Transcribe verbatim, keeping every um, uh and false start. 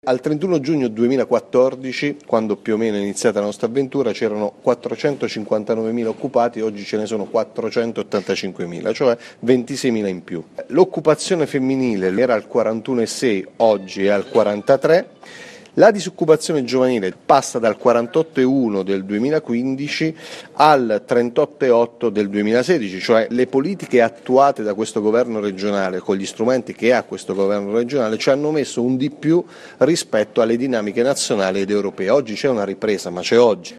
Al trentuno giugno duemilaquattordici, quando più o meno è iniziata la nostra avventura, c'erano quattrocentocinquantanovemila occupati, oggi ce ne sono quattrocentottantacinquemila, cioè ventiseimila in più. L'occupazione femminile era al quarantuno virgola sei, oggi è al quarantatré. La disoccupazione giovanile passa dal quarantotto virgola uno del duemilaquindici al trentotto virgola otto del duemilasedici, cioè le politiche attuate da questo governo regionale, con gli strumenti che ha questo governo regionale, ci hanno messo un di più rispetto alle dinamiche nazionali ed europee. Oggi c'è una ripresa, ma c'è oggi.